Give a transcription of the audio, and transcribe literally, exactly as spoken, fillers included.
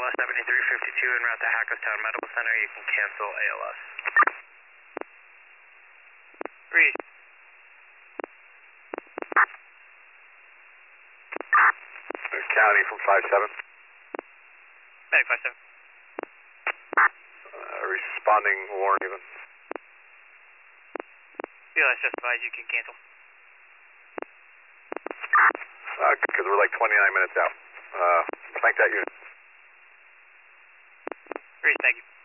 S seventy-three fifty-two en route to Hackettstown Medical Center. You can cancel A L S. Reed. County from five seven. Medic five seven. Uh, responding warn even. B L S justified, you can cancel. Uh, because we're like twenty-nine minutes out. Uh, thank that unit. Reed, thank you.